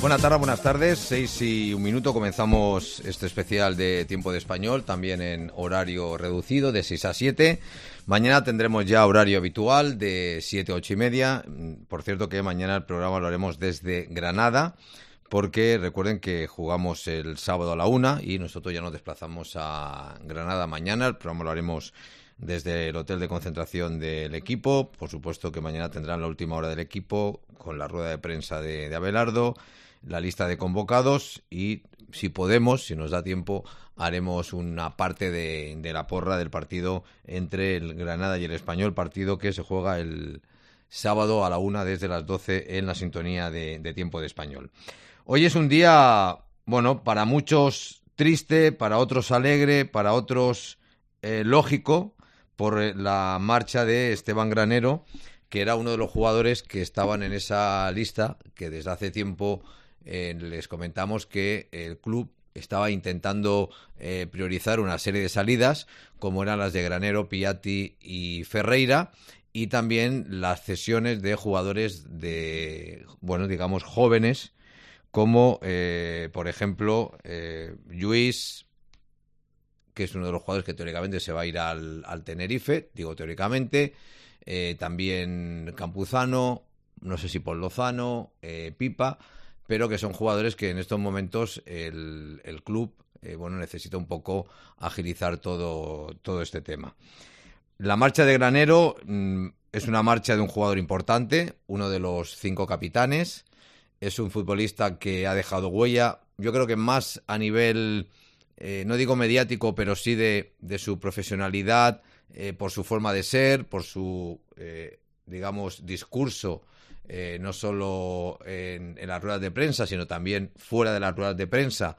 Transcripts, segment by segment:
Buenas tardes, 6:01, comenzamos este especial de Tiempo de Español, también en horario reducido, de 6 a 7. Mañana tendremos ya horario habitual, de 7 a 8:30. Por cierto que mañana el programa lo haremos desde Granada, porque recuerden que jugamos el sábado a la 1 y nosotros ya nos desplazamos a Granada mañana. El programa lo haremos desde el hotel de concentración del equipo. Por supuesto que mañana tendrán la última hora del equipo con la rueda de prensa de Abelardo, la lista de convocados y, si podemos, si nos da tiempo, haremos una parte de la porra del partido entre el Granada y el Español, partido que se juega el sábado a la 1 desde las 12 en la sintonía de Tiempo de Español. Hoy es un día, bueno, para muchos triste, para otros alegre, para otros lógico, por la marcha de Esteban Granero, que era uno de los jugadores que estaban en esa lista, que desde hace tiempo les comentamos que el club estaba intentando priorizar una serie de salidas, como eran las de Granero, Piatti y Ferreira, y también las cesiones de jugadores de, bueno, digamos, jóvenes, como, por ejemplo, Lluís, que es uno de los jugadores que teóricamente se va a ir al Tenerife, digo teóricamente, también Campuzano, no sé si Paul Lozano, Pipa, pero que son jugadores que en estos momentos el club bueno, necesita un poco agilizar todo este tema. La marcha de Granero es una marcha de un jugador importante, uno de los 5 capitanes. Es un futbolista que ha dejado huella, yo creo que más a nivel, no digo mediático, pero sí de su profesionalidad, por su forma de ser, por su, digamos, discurso, no solo en las ruedas de prensa, sino también fuera de las ruedas de prensa,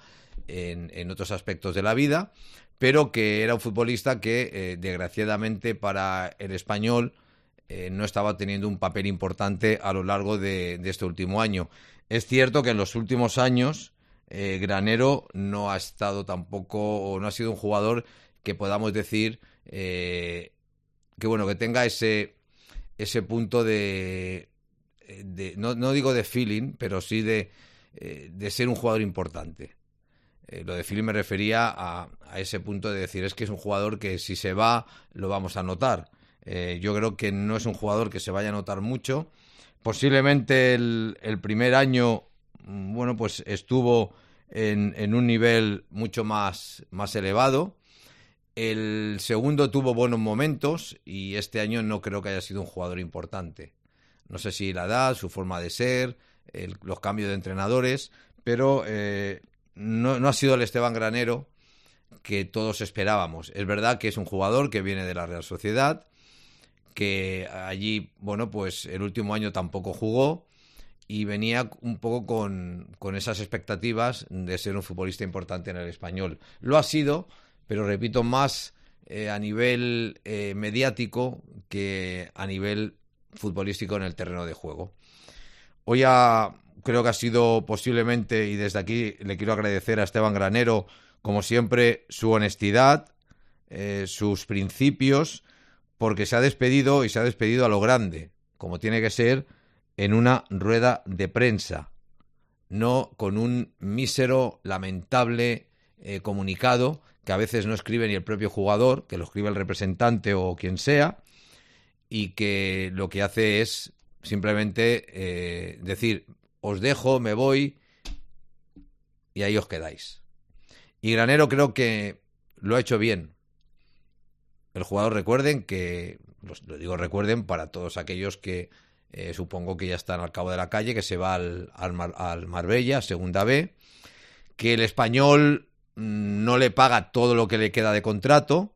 en otros aspectos de la vida, pero que era un futbolista que, desgraciadamente para el Español, no estaba teniendo un papel importante a lo largo de este último año. Es cierto que en los últimos años Granero no ha estado tampoco, o no ha sido un jugador que podamos decir que bueno, que tenga ese punto de no digo de feeling, pero sí de ser un jugador importante. Lo de feeling me refería a ese punto de decir, es que es un jugador que si se va lo vamos a notar. Yo creo que no es un jugador que se vaya a notar mucho. Posiblemente el primer año, bueno, pues estuvo en un nivel mucho más elevado. El segundo tuvo buenos momentos y este año no creo que haya sido un jugador importante. No sé si la edad, su forma de ser, los cambios de entrenadores, pero no ha sido el Esteban Granero que todos esperábamos. Es verdad que es un jugador que viene de la Real Sociedad, que allí, bueno, pues el último año tampoco jugó y venía un poco con esas expectativas de ser un futbolista importante en el Español. Lo ha sido, pero repito, más a nivel mediático que a nivel futbolístico en el terreno de juego. Hoy creo que ha sido posiblemente, y desde aquí le quiero agradecer a Esteban Granero, como siempre, su honestidad, sus principios, porque se ha despedido y se ha despedido a lo grande, como tiene que ser, en una rueda de prensa, no con un mísero, lamentable comunicado que a veces no escribe ni el propio jugador, que lo escribe el representante o quien sea, y que lo que hace es simplemente decir, os dejo, me voy, y ahí os quedáis. Y Granero creo que lo ha hecho bien. El jugador, recuerden que, lo digo recuerden para todos aquellos que supongo que ya están al cabo de la calle, que se va al Marbella, segunda B, que el Español no le paga todo lo que le queda de contrato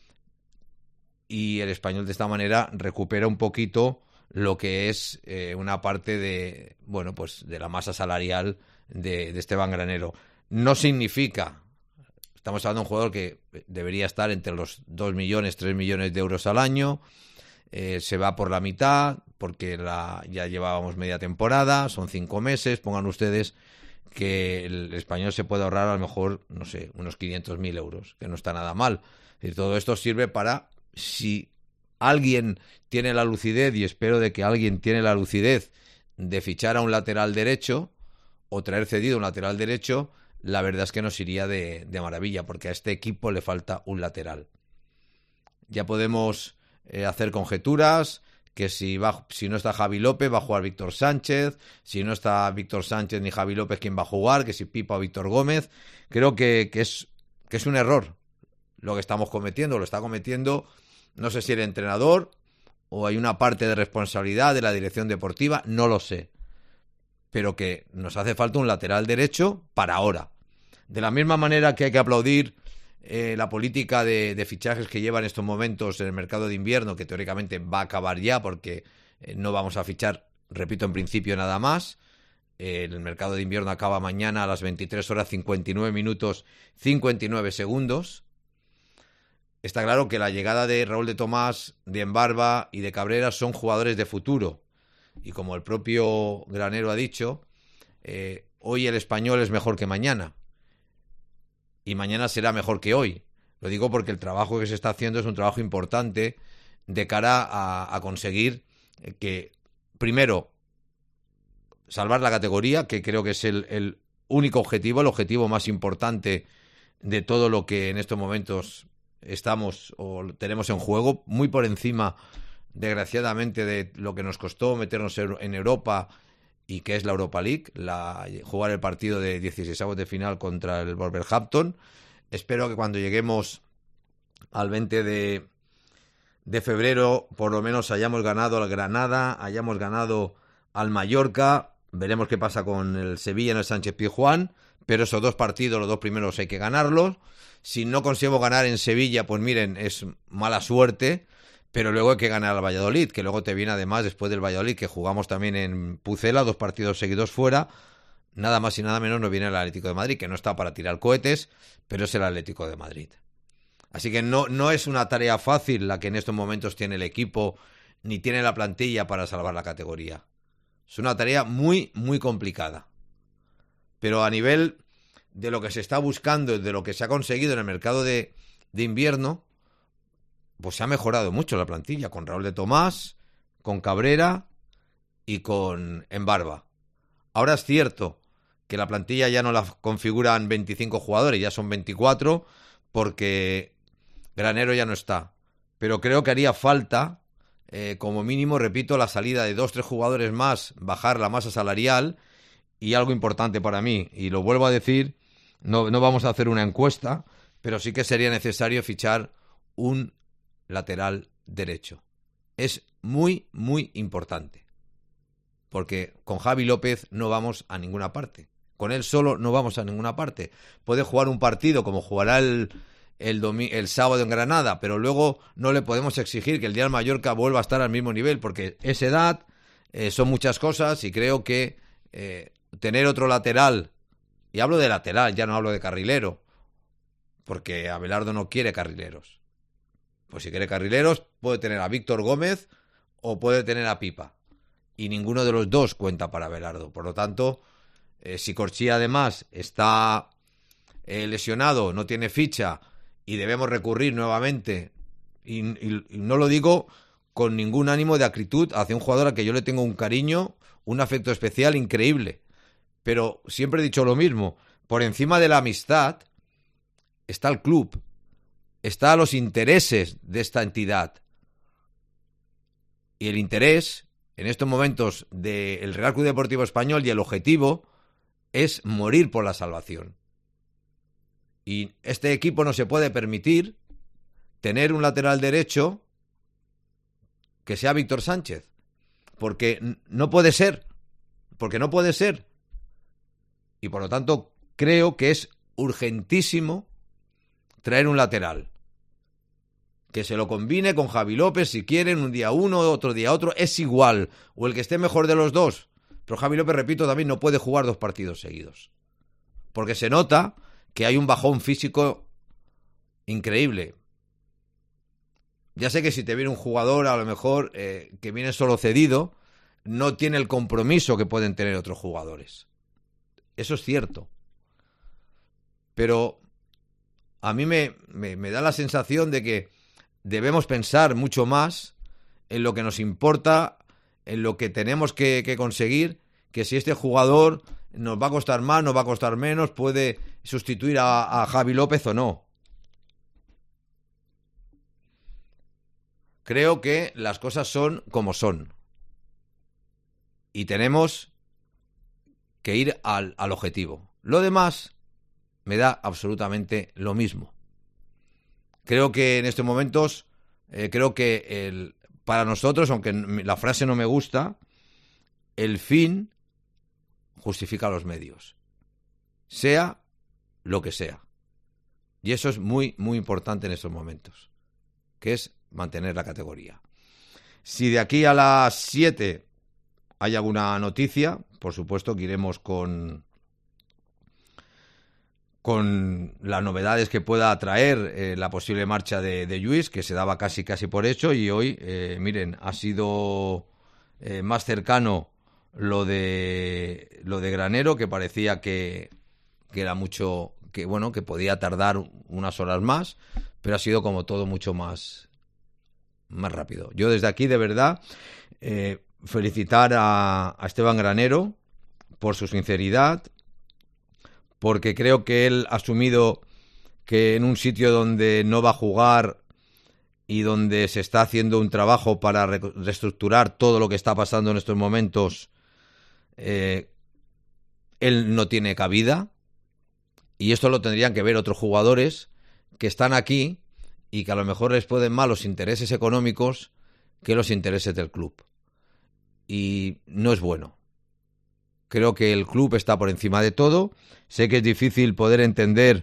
y el Español de esta manera recupera un poquito lo que es una parte de, bueno, pues de la masa salarial de Esteban Granero. No significa, estamos hablando de un jugador que debería estar entre los 2 millones, 3 millones de euros al año, se va por la mitad porque ya llevábamos media temporada, son 5 meses, pongan ustedes que el Español se puede ahorrar a lo mejor, no sé, unos 500.000 euros, que no está nada mal. Y todo esto sirve para, si alguien tiene la lucidez, y espero de que alguien tiene la lucidez de fichar a un lateral derecho, o traer cedido un lateral derecho, la verdad es que nos iría de maravilla, porque a este equipo le falta un lateral. Ya podemos hacer conjeturas, que si no está Javi López va a jugar Víctor Sánchez, si no está Víctor Sánchez ni Javi López, ¿quién va a jugar? Que si Pipa o Víctor Gómez. Creo que es un error lo que estamos cometiendo, lo está cometiendo, no sé si el entrenador o hay una parte de responsabilidad de la dirección deportiva, no lo sé, pero que nos hace falta un lateral derecho para ahora. De la misma manera que hay que aplaudir la política de fichajes que lleva en estos momentos en el mercado de invierno, que teóricamente va a acabar ya porque no vamos a fichar, repito, en principio nada más. El mercado de invierno acaba mañana a las 23 horas 59 minutos 59 segundos. Está claro que la llegada de Raúl de Tomás, de Embarba y de Cabrera son jugadores de futuro. Y como el propio Granero ha dicho, hoy el Español es mejor que mañana. Y mañana será mejor que hoy. Lo digo porque el trabajo que se está haciendo es un trabajo importante de cara a conseguir que, primero, salvar la categoría, que creo que es el único objetivo, el objetivo más importante de todo lo que en estos momentos estamos o tenemos en juego, muy por encima, desgraciadamente, de lo que nos costó meternos en Europa y que es la Europa League, jugar el partido de 16avos de final contra el Wolverhampton. Espero que cuando lleguemos al 20 de febrero por lo menos hayamos ganado al Granada, hayamos ganado al Mallorca. Veremos qué pasa con el Sevilla en el Sánchez Pizjuán, pero esos dos partidos, los dos primeros, hay que ganarlos. Si no conseguimos ganar en Sevilla, pues miren, es mala suerte, pero luego hay que ganar al Valladolid, que luego te viene además después del Valladolid, que jugamos también en Pucela, 2 partidos seguidos fuera. Nada más y nada menos nos viene el Atlético de Madrid, que no está para tirar cohetes, pero es el Atlético de Madrid. Así que no es una tarea fácil la que en estos momentos tiene el equipo, ni tiene la plantilla para salvar la categoría. Es una tarea muy, muy complicada. Pero a nivel de lo que se está buscando, de lo que se ha conseguido en el mercado de invierno, pues se ha mejorado mucho la plantilla, con Raúl de Tomás, con Cabrera y con Embarba. Ahora es cierto que la plantilla ya no la configuran 25 jugadores, ya son 24, porque Granero ya no está. Pero creo que haría falta, como mínimo, repito, la salida de 2-3 jugadores más, bajar la masa salarial, y algo importante para mí, y lo vuelvo a decir, no vamos a hacer una encuesta, pero sí que sería necesario fichar un lateral derecho. Es muy, muy importante. Porque con Javi López no vamos a ninguna parte. Con él solo no vamos a ninguna parte. Puede jugar un partido como jugará el sábado en Granada, pero luego no le podemos exigir que el día del Mallorca vuelva a estar al mismo nivel, porque es edad, son muchas cosas, y creo que tener otro lateral, y hablo de lateral, ya no hablo de carrilero, porque Abelardo no quiere carrileros. Pues si quiere carrileros, puede tener a Víctor Gómez o puede tener a Pipa. Y ninguno de los dos cuenta para Abelardo. Por lo tanto, si Corchia además está lesionado, no tiene ficha y debemos recurrir nuevamente, y no lo digo con ningún ánimo de acritud hacia un jugador a que yo le tengo un cariño, un afecto especial increíble. Pero siempre he dicho lo mismo, por encima de la amistad está el club. Está a los intereses de esta entidad. Y el interés, en estos momentos, del Real Club Deportivo Español, y el objetivo es morir por la salvación. Y este equipo no se puede permitir tener un lateral derecho que sea Víctor Sánchez. Porque no puede ser. Porque no puede ser. Y por lo tanto, creo que es urgentísimo traer un lateral que se lo combine con Javi López si quieren, un día uno, otro día otro, es igual, o el que esté mejor de los dos. Pero Javi López, repito, también no puede jugar 2 partidos seguidos, porque se nota que hay un bajón físico increíble. Ya sé que si te viene un jugador, a lo mejor que viene solo cedido, no tiene el compromiso que pueden tener otros jugadores. Eso es cierto. Pero a mí me da la sensación de que debemos pensar mucho más en lo que nos importa, en lo que tenemos que conseguir, que si este jugador nos va a costar más, nos va a costar menos, puede sustituir a Javi López o no. Creo que las cosas son como son. Y tenemos que ir al objetivo. Lo demás me da absolutamente lo mismo. Creo que en estos momentos, para nosotros, aunque la frase no me gusta, el fin justifica los medios. Sea lo que sea. Y eso es muy, muy importante en estos momentos, que es mantener la categoría. Si de aquí a las 7 hay alguna noticia, por supuesto que iremos con las novedades que pueda traer la posible marcha de Lluís, que se daba casi por hecho, y hoy, miren, ha sido más cercano lo de Granero, que parecía que era mucho, que bueno, que podía tardar unas horas más, pero ha sido como todo mucho más rápido. Yo desde aquí, de verdad, felicitar a Esteban Granero por su sinceridad, porque creo que él ha asumido que en un sitio donde no va a jugar y donde se está haciendo un trabajo para reestructurar todo lo que está pasando en estos momentos, él no tiene cabida, y esto lo tendrían que ver otros jugadores que están aquí y que a lo mejor les pueden más los intereses económicos que los intereses del club. Y no es bueno. Creo que el club está por encima de todo. Sé que es difícil poder entender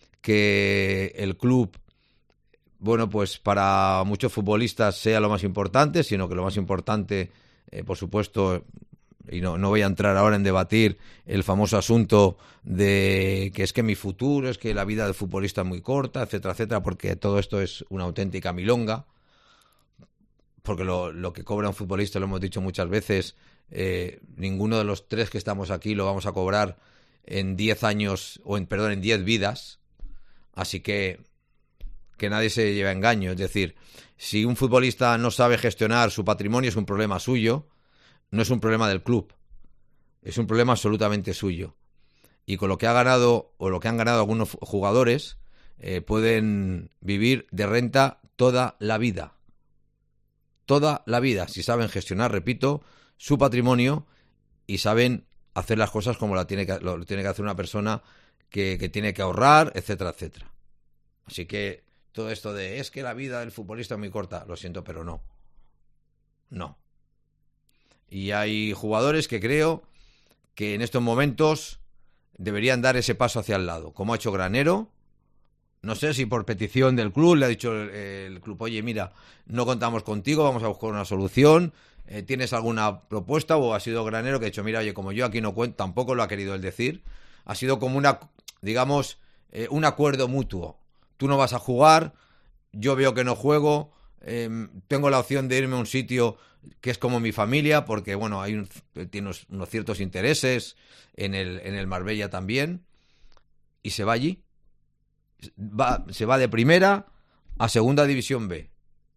que el club, bueno, pues para muchos futbolistas sea lo más importante, sino que lo más importante, por supuesto, y no voy a entrar ahora en debatir el famoso asunto de que es que mi futuro, es que la vida del futbolista es muy corta, etcétera, etcétera, porque todo esto es una auténtica milonga, porque lo que cobra un futbolista, lo hemos dicho muchas veces, ninguno de los tres que estamos aquí lo vamos a cobrar en 10 años, en 10 vidas, así que nadie se lleve a engaño. Es decir, si un futbolista no sabe gestionar su patrimonio, es un problema suyo, no es un problema del club, es un problema absolutamente suyo. Y con lo que ha ganado o lo que han ganado algunos jugadores, pueden vivir de renta toda la vida. Toda la vida, si saben gestionar, repito, su patrimonio y saben hacer las cosas como lo tiene que hacer una persona que tiene que ahorrar, etcétera, etcétera. Así que todo esto de es que la vida del futbolista es muy corta, lo siento, pero no. No. Y hay jugadores que creo que en estos momentos deberían dar ese paso hacia el lado, como ha hecho Granero. No sé si por petición del club le ha dicho el club, oye, mira, no contamos contigo, vamos a buscar una solución, ¿tienes alguna propuesta? O ha sido Granero que ha dicho, mira, oye, como yo aquí no cuento, tampoco lo ha querido él decir, ha sido como un acuerdo mutuo. Tú no vas a jugar, yo veo que no juego, tengo la opción de irme a un sitio que es como mi familia, porque bueno, tiene unos ciertos intereses en el Marbella también, y se va allí. Se va de primera a segunda división B.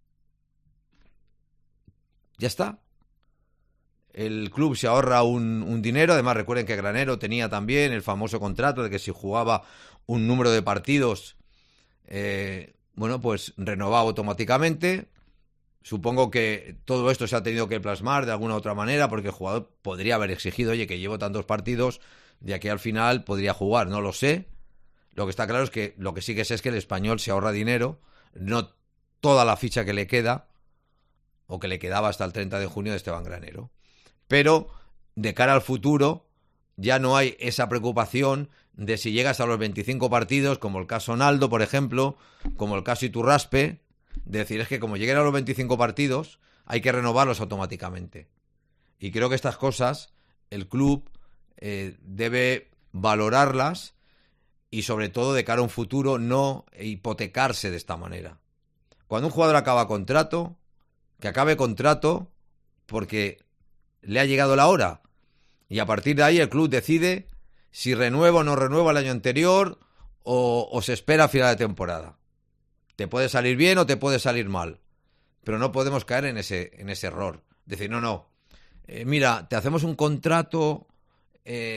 Ya está. El club se ahorra un dinero. Además, recuerden que Granero tenía también el famoso contrato de que si jugaba un número de partidos, bueno, pues renovaba automáticamente. Supongo que todo esto se ha tenido que plasmar de alguna u otra manera, porque el jugador podría haber exigido, oye, que llevo tantos partidos, de aquí al final podría jugar. No lo sé. Lo que está claro es que lo que sí que sé es que el Español se ahorra dinero, no toda la ficha que le queda, o que le quedaba hasta el 30 de junio de Esteban Granero. Pero de cara al futuro ya no hay esa preocupación de si llegas a los 25 partidos, como el caso Naldo, por ejemplo, como el caso Iturraspe, de decir, es que como lleguen a los 25 partidos hay que renovarlos automáticamente. Y creo que estas cosas el club debe valorarlas, y sobre todo de cara a un futuro no hipotecarse de esta manera. Cuando un jugador acaba contrato, que acabe contrato porque le ha llegado la hora, y a partir de ahí el club decide si renueva o no renueva el año anterior, o se espera a final de temporada. Te puede salir bien o te puede salir mal, pero no podemos caer en ese error. Decir, no, mira, te hacemos un contrato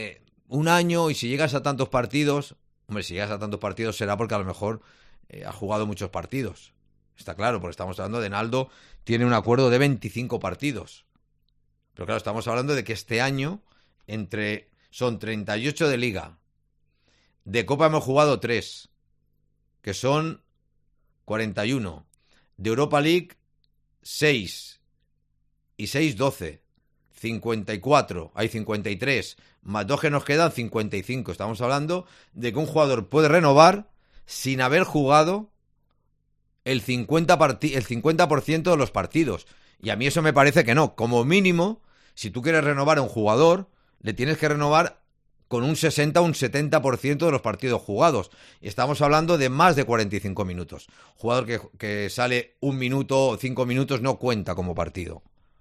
un año, y si llegas a tantos partidos, hombre, si llegas a tantos partidos será porque a lo mejor has jugado muchos partidos. Está claro, porque estamos hablando de Naldo, tiene un acuerdo de 25 partidos. Pero claro, estamos hablando de que este año son 38 de Liga. De Copa hemos jugado 3, que son 41. De Europa League, 6. Y 6, 12. 54. Hay 53. Más 2 que nos quedan, 55. Estamos hablando de que un jugador puede renovar sin haber jugado el 50% de los partidos. Y a mí eso me parece que no. Como mínimo, si tú quieres renovar a un jugador, le tienes que renovar con un 60 o un 70% de los partidos jugados. Y estamos hablando de más de 45 minutos. Jugador que sale 1 minuto o 5 minutos no cuenta como partido.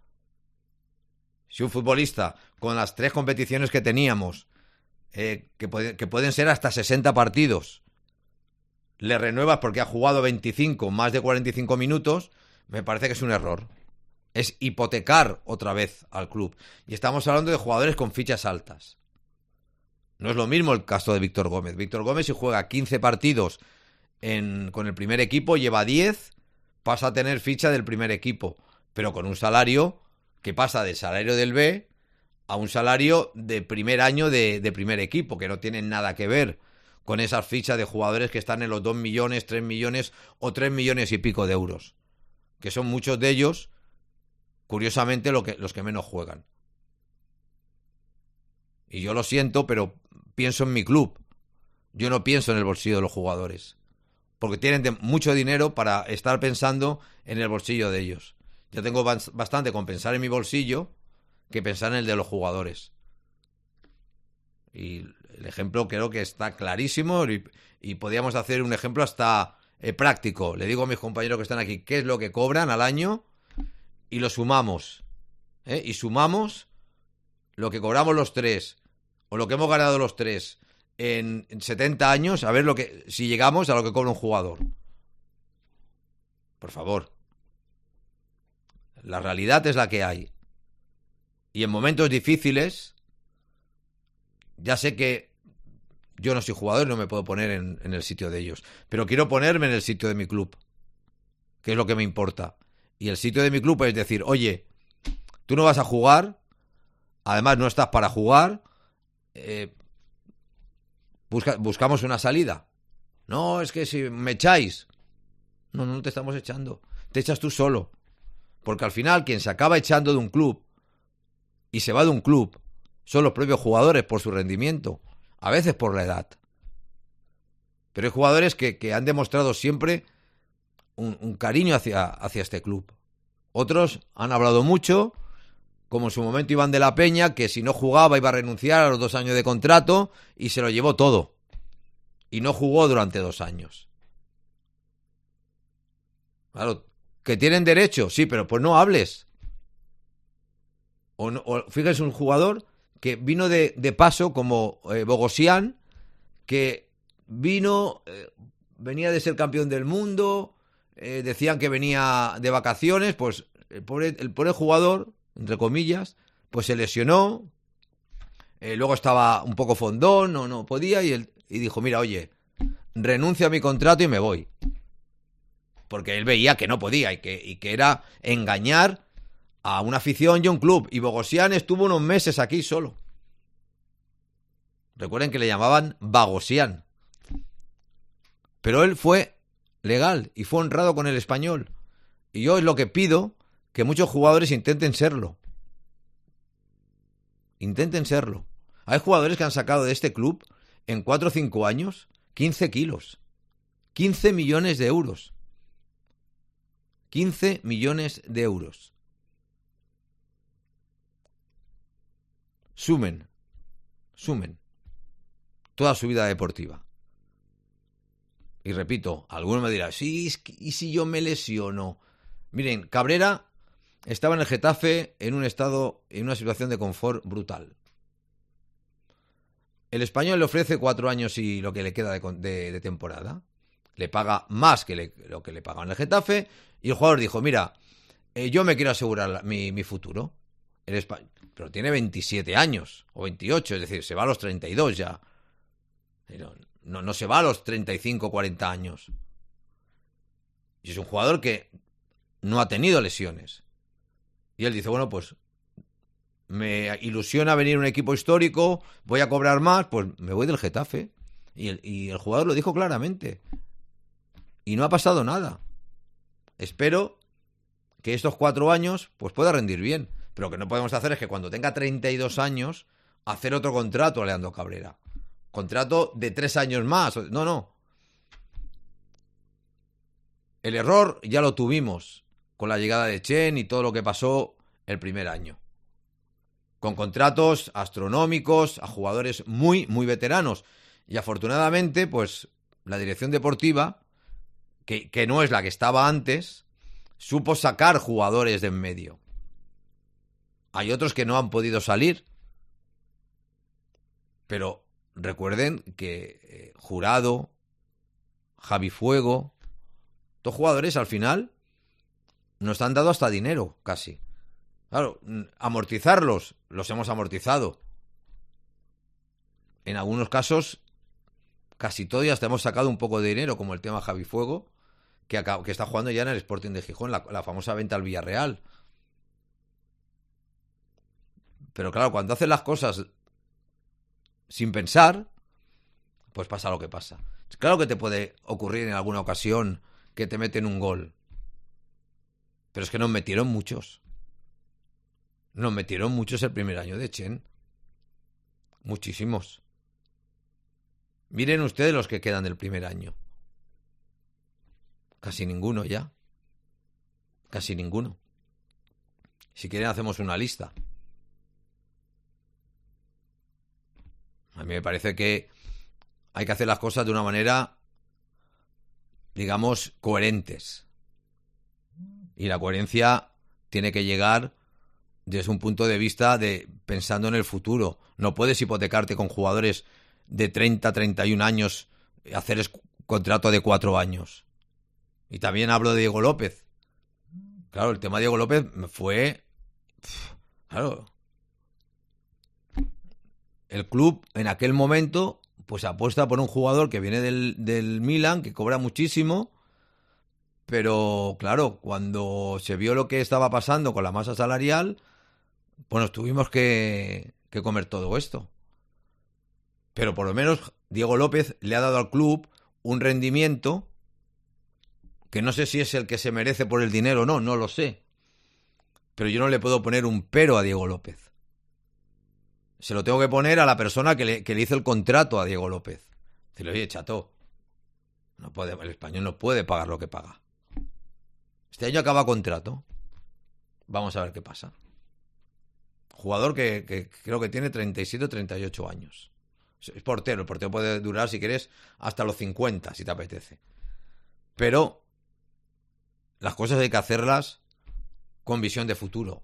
Si un futbolista, con las 3 competiciones que teníamos, que pueden ser hasta 60 partidos, le renuevas porque ha jugado 25, más de 45 minutos, me parece que es un error. Es hipotecar otra vez al club. Y estamos hablando de jugadores con fichas altas. No es lo mismo el caso de Víctor Gómez. Víctor Gómez, si juega 15 partidos con el primer equipo, lleva 10, pasa a tener ficha del primer equipo, pero con un salario que pasa del salario del B a un salario de primer año de primer equipo, que no tienen nada que ver con esas fichas de jugadores que están en los 2 millones, 3 millones o 3 millones y pico de euros, que son muchos de ellos, curiosamente, los que menos juegan. Y yo lo siento, pero pienso en mi club. Yo no pienso en el bolsillo de los jugadores, porque tienen mucho dinero para estar pensando en el bolsillo de ellos. Yo tengo bastante con pensar en mi bolsillo que pensar en el de los jugadores. Y el ejemplo creo que está clarísimo y podríamos hacer un ejemplo hasta práctico. Le digo a mis compañeros que están aquí qué es lo que cobran al año y lo sumamos. Y sumamos lo que cobramos los 3 o lo que hemos ganado los 3 en 70 años, a ver si llegamos a lo que cobra un jugador. Por favor. La realidad es la que hay. Y en momentos difíciles, ya sé que yo no soy jugador y no me puedo poner en el sitio de ellos, pero quiero ponerme en el sitio de mi club, que es lo que me importa. Y el sitio de mi club es decir, oye, tú no vas a jugar, además no estás para jugar, buscamos una salida. No, es que si me echáis. No te estamos echando, te echas tú solo. Porque al final quien se acaba echando de un club y se va de un club son los propios jugadores por su rendimiento, a veces por la edad. Pero hay jugadores que han demostrado siempre un cariño hacia este club. Otros han hablado mucho, como en su momento Iván de la Peña, que si no jugaba iba a renunciar a los 2 años de contrato y se lo llevó todo. Y no jugó durante 2 años. Claro, ¿que tienen derecho? Sí, pero pues no hables. Fíjese, un jugador que vino de paso como Bogosian, que venía de ser campeón del mundo, decían que venía de vacaciones, pues el pobre jugador, entre comillas, pues se lesionó, luego estaba un poco fondón, no podía, y dijo, mira, oye, renuncio a mi contrato y me voy. Porque él veía que no podía y que era engañar a una afición y a un club. Y Bogosian estuvo unos meses aquí solo. Recuerden que le llamaban Bagosian. Pero él fue legal y fue honrado con el Español. Y yo es lo que pido, que muchos jugadores intenten serlo. Intenten serlo. Hay jugadores que han sacado de este club en 4 o 5 años 15 kilos. 15 millones de euros. 15 millones de euros. Sumen toda su vida deportiva. Y repito, alguno me dirá, sí, ¿y si yo me lesiono? Miren, Cabrera estaba en el Getafe en una situación de confort brutal. El Español le ofrece 4 años y lo que le queda de temporada. Le paga más que lo que le pagan en el Getafe. Y el jugador dijo, mira, yo me quiero asegurar mi futuro. pero tiene 27 años o 28, es decir, se va a los 32 ya. No se va a los 35, 40 años. Y es un jugador que no ha tenido lesiones. Y él dice, bueno, pues me ilusiona venir a un equipo histórico, voy a cobrar más, pues me voy del Getafe. Y el jugador lo dijo claramente. Y no ha pasado nada. Espero que estos 4 años pues pueda rendir bien. Pero lo que no podemos hacer es que cuando tenga 32 años hacer otro contrato a Leandro Cabrera. Contrato de 3 años más. No. El error ya lo tuvimos con la llegada de Chen y todo lo que pasó el primer año. Con contratos astronómicos a jugadores muy, muy veteranos. Y afortunadamente, pues la dirección deportiva, que no es la que estaba antes, supo sacar jugadores de en medio. Hay otros que no han podido salir. Pero recuerden que Jurado, Javi Fuego, estos jugadores al final nos han dado hasta dinero, casi. Claro, amortizarlos, los hemos amortizado. En algunos casos, casi todos ya hasta hemos sacado un poco de dinero, como el tema Javi Fuego, que está jugando ya en el Sporting de Gijón, la famosa venta al Villarreal. Pero claro, cuando haces las cosas sin pensar, pues pasa lo que pasa. Claro que te puede ocurrir en alguna ocasión que te meten un gol. Pero es que nos metieron muchos. Nos metieron muchos el primer año de Chen. Muchísimos. Miren ustedes los que quedan del primer año. Casi ninguno ya. Casi ninguno. Si quieren hacemos una lista. A mí me parece que hay que hacer las cosas de una manera, digamos, coherentes. Y la coherencia tiene que llegar desde un punto de vista de pensando en el futuro. No puedes hipotecarte con jugadores de 30, 31 años, hacer contrato de 4 años. Y también hablo de Diego López. Claro, el tema de Diego López fue... Claro. El club en aquel momento pues apuesta por un jugador que viene del Milan, que cobra muchísimo, pero claro, cuando se vio lo que estaba pasando con la masa salarial, pues nos tuvimos que comer todo esto. Pero por lo menos Diego López le ha dado al club un rendimiento que no sé si es el que se merece por el dinero o no, no lo sé. Pero yo no le puedo poner un pero a Diego López. Se lo tengo que poner a la persona que le hizo el contrato a Diego López. Decirle, oye, chato, el español no puede pagar lo que paga. Este año acaba contrato. Vamos a ver qué pasa. Jugador que creo que tiene 37 o 38 años. Es portero. El portero puede durar, si quieres, hasta los 50, si te apetece. Pero las cosas hay que hacerlas con visión de futuro.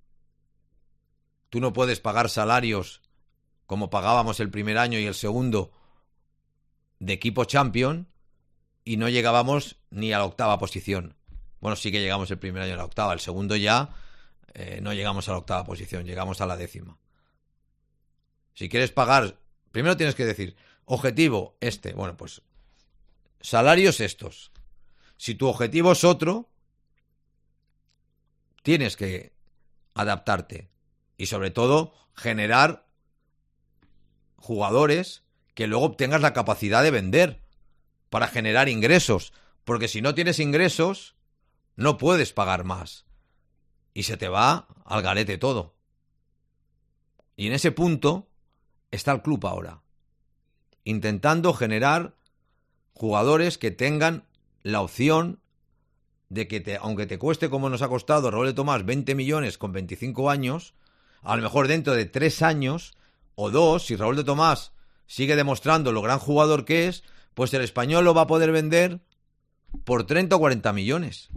Tú no puedes pagar salarios como pagábamos el primer año y el segundo de equipo champion y no llegábamos ni a la 8ª posición. Bueno, sí que llegamos el primer año a la 8ª, el segundo ya no llegamos a la 8ª posición, llegamos a la 10ª. Si quieres pagar, primero tienes que decir, objetivo este, bueno, pues salarios estos. Si tu objetivo es otro, tienes que adaptarte. Y sobre todo, generar jugadores que luego tengas la capacidad de vender para generar ingresos. Porque si no tienes ingresos, no puedes pagar más. Y se te va al garete todo. Y en ese punto está el club ahora. Intentando generar jugadores que tengan la opción de que, aunque te cueste como nos ha costado Raúl de Tomás 20 millones con 25 años... A lo mejor dentro de 3 años o 2, si Raúl de Tomás sigue demostrando lo gran jugador que es, pues el español lo va a poder vender por 30 o 40 millones.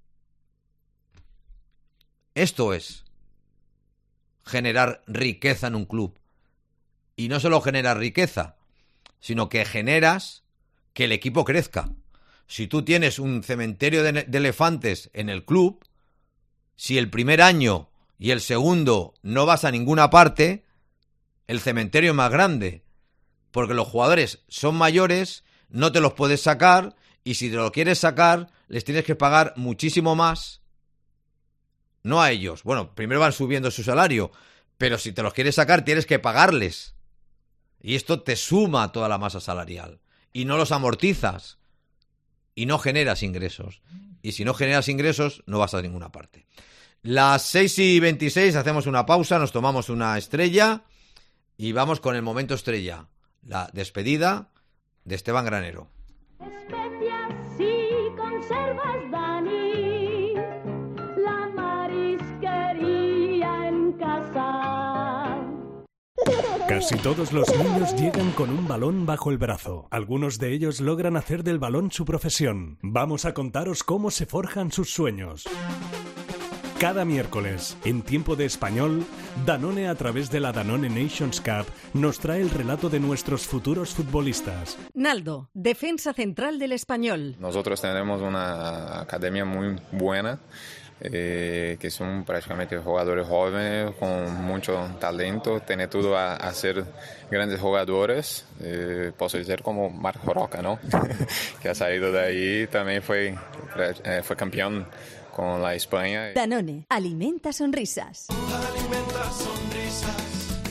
Esto es generar riqueza en un club. Y no solo generar riqueza, sino que generas que el equipo crezca. Si tú tienes un cementerio de elefantes en el club, si el primer año y el segundo no vas a ninguna parte, el cementerio es más grande, porque los jugadores son mayores, no te los puedes sacar, y si te lo quieres sacar, les tienes que pagar muchísimo más, no a ellos. Bueno, primero van subiendo su salario, pero si te los quieres sacar, tienes que pagarles. Y esto te suma toda la masa salarial, y no los amortizas, y no generas ingresos. Y si no generas ingresos, no vas a ninguna parte. Las 6:26, hacemos una pausa, nos tomamos una estrella y vamos con el momento estrella, la despedida de Esteban Granero. Especias y conservas, Dani, la marisquería en casa. Casi todos los niños llegan con un balón bajo el brazo. Algunos de ellos logran hacer del balón su profesión. Vamos a contaros cómo se forjan sus sueños. Cada miércoles, en Tiempo de Español, Danone, a través de la Danone Nations Cup, nos trae el relato de nuestros futuros futbolistas. Naldo, defensa central del Español. Nosotros tenemos una academia muy buena, que son prácticamente jugadores jóvenes con mucho talento, tiene todo a ser grandes jugadores. Puedo decir como Marco Roca, ¿no? Que ha salido de ahí, también fue campeón con la España. Danone, alimenta sonrisas. Alimenta sonrisas.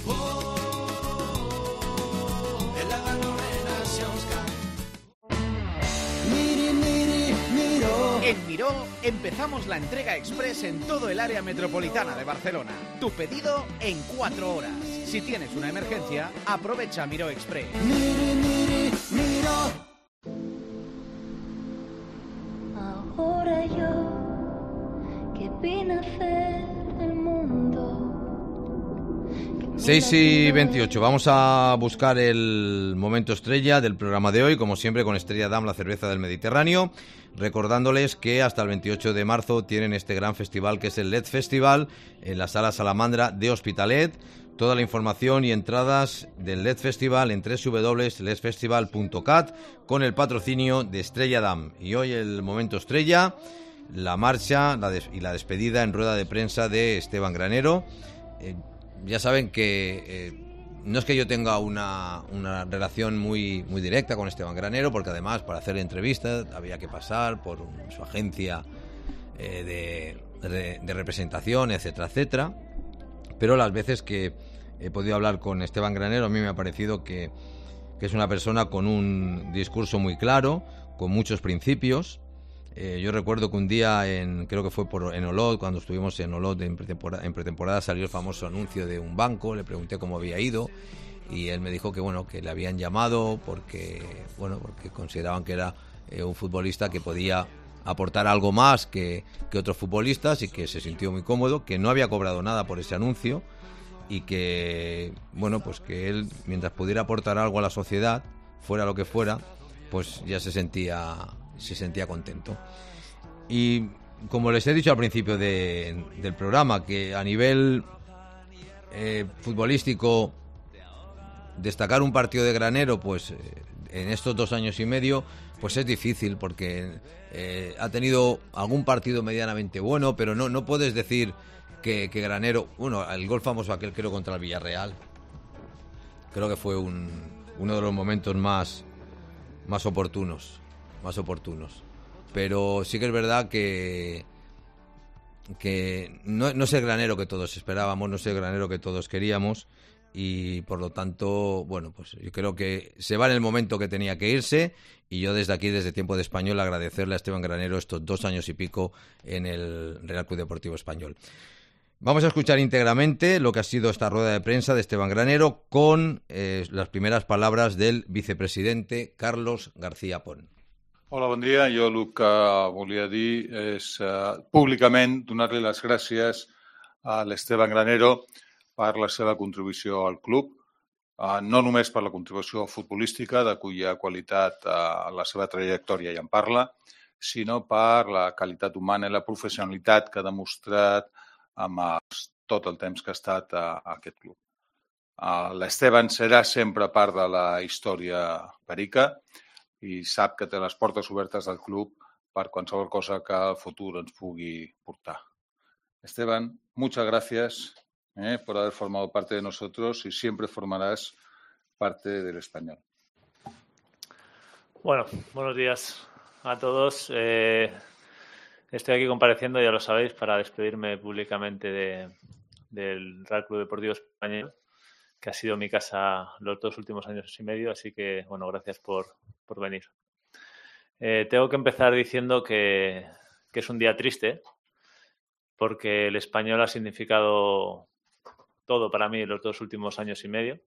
En la Danone Nations Cup. Miri, miri, miro. En Miró empezamos la entrega express en todo el área metropolitana de Barcelona. Tu pedido en 4 horas. Si tienes una emergencia, aprovecha Miró Express. Miri, miri, miro. Ahora yo que vine a hacer el mundo. 6:28, vamos a buscar el momento estrella del programa de hoy, como siempre con Estrella Damm, la cerveza del Mediterráneo, recordándoles que hasta el 28 de marzo tienen este gran festival que es el LED Festival en la Sala Salamandra de Hospitalet. Toda la información y entradas del LED Festival en www.ledfestival.cat con el patrocinio de Estrella Damm. Y hoy el momento estrella, la marcha y la despedida en rueda de prensa de Esteban Granero. Ya saben que no es que yo tenga una relación muy directa con Esteban Granero, porque además para hacer entrevistas había que pasar por su agencia de representación, etcétera, etcétera. Pero las veces que he podido hablar con Esteban Granero, a mí me ha parecido que es una persona con un discurso muy claro, con muchos principios. Yo recuerdo que un día, creo que fue en Olot, cuando estuvimos en Olot en pretemporada, salió el famoso anuncio de un banco. Le pregunté cómo había ido y él me dijo que que le habían llamado porque consideraban que era un futbolista que podía aportar algo más que otros futbolistas, y que se sintió muy cómodo, que no había cobrado nada por ese anuncio y que que él, mientras pudiera aportar algo a la sociedad, fuera lo que fuera, pues ya se sentía contento. Y como les he dicho al principio del programa, que a nivel futbolístico, destacar un partido de Granero, pues en estos 2 años y medio, pues es difícil, porque ha tenido algún partido medianamente bueno, pero no puedes decir que Granero, el gol famoso aquel, creo, contra el Villarreal, creo que fue uno de los momentos más oportunos. Pero sí que es verdad que no es el Granero que todos esperábamos, no es el Granero que todos queríamos, y por lo tanto, pues yo creo que se va en el momento que tenía que irse, y yo desde aquí, desde Tiempo de Español, agradecerle a Esteban Granero estos 2 años y pico en el Real Club Deportivo Español. Vamos a escuchar íntegramente lo que ha sido esta rueda de prensa de Esteban Granero con las primeras palabras del vicepresidente Carlos García Pont. Hola, bon dia. Jo el que volia dir és públicament donar-li les gràcies a l'Esteban Granero per la seva contribució al club, no només per la contribució futbolística, de cuya qualitat la seva trajectòria ja en parla, sinó per la qualitat humana i la professionalitat que ha demostrat amb tot el temps que ha estat a aquest club. L'Esteban serà sempre part de la història perica i sap que té les portes obertes del club per qualsevol cosa que el futur ens pugui portar. Esteban, muchas gracias por haber formado parte de nosotros y siempre formarás parte del Español. Bueno, buenos días a todos. Estoy aquí compareciendo, ya lo sabéis, para despedirme públicamente del Real Club Deportivo Español, que ha sido mi casa los 2 últimos años y medio, así que, bueno, gracias por venir. Tengo que empezar diciendo que es un día triste, porque el Español ha significado todo para mí los 2 últimos años y medio.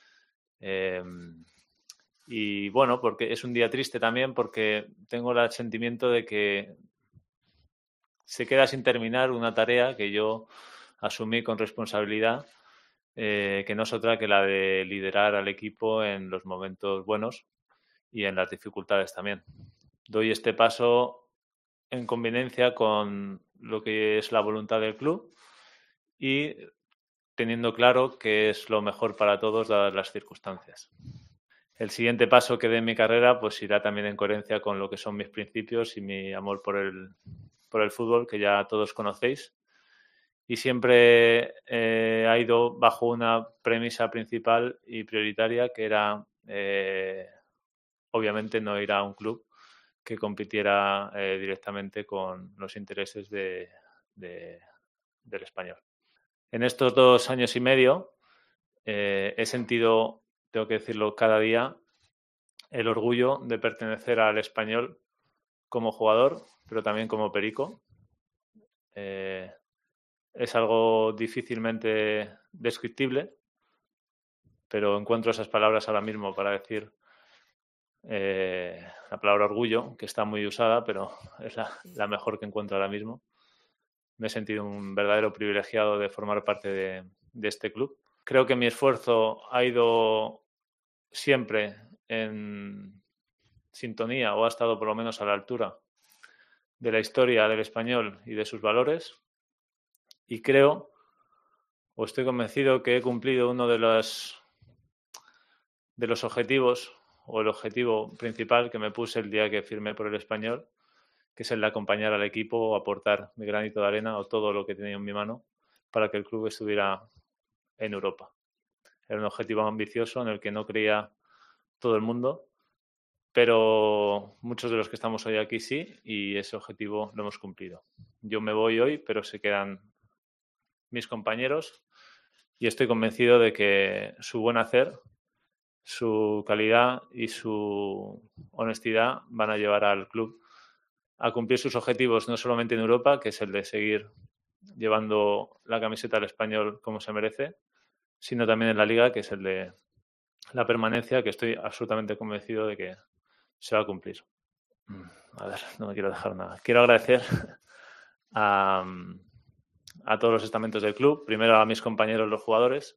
Y bueno, porque es un día triste también porque tengo el sentimiento de que se queda sin terminar una tarea que yo asumí con responsabilidad, que no es otra que la de liderar al equipo en los momentos buenos y en las dificultades también. Doy este paso en conveniencia con lo que es la voluntad del club y teniendo claro que es lo mejor para todos dadas las circunstancias. El siguiente paso que dé en mi carrera pues irá también en coherencia con lo que son mis principios y mi amor por el fútbol, que ya todos conocéis. Y siempre ha ido bajo una premisa principal y prioritaria, que era, obviamente, no ir a un club que compitiera directamente con los intereses del Español. En estos 2 años y medio he sentido, tengo que decirlo cada día, el orgullo de pertenecer al Español como jugador, pero también como perico. Es algo difícilmente descriptible, pero encuentro esas palabras ahora mismo para decir la palabra orgullo, que está muy usada, pero es la mejor que encuentro ahora mismo. Me he sentido un verdadero privilegiado de formar parte de este club. Creo que mi esfuerzo ha ido siempre en sintonía, o ha estado por lo menos a la altura de la historia del Español y de sus valores. Y creo, o estoy convencido, que he cumplido uno de los objetivos, o el objetivo principal que me puse el día que firmé por el Español, que es el de acompañar al equipo o aportar mi granito de arena o todo lo que tenía en mi mano para que el club estuviera en Europa. Era un objetivo ambicioso en el que no creía todo el mundo, pero muchos de los que estamos hoy aquí sí, y ese objetivo lo hemos cumplido. Yo me voy hoy, pero se quedan mis compañeros y estoy convencido de que su buen hacer, su calidad y su honestidad van a llevar al club a cumplir sus objetivos, no solamente en Europa, que es el de seguir llevando la camiseta al Español como se merece, sino también en la Liga, que es el de la permanencia, que estoy absolutamente convencido de que se va a cumplir. A ver, no me quiero dejar nada. Quiero agradecer a todos los estamentos del club, primero a mis compañeros, los jugadores,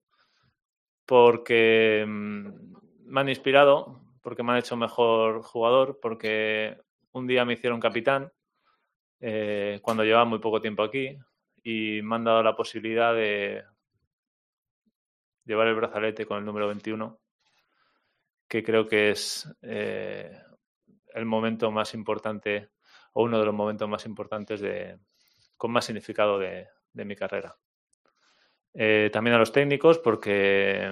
porque me han inspirado, porque me han hecho mejor jugador, porque un día me hicieron capitán cuando llevaba muy poco tiempo aquí y me han dado la posibilidad de llevar el brazalete con el número 21, que creo que es el momento más importante o uno de los momentos más importantes con más significado de mi carrera. También a los técnicos, porque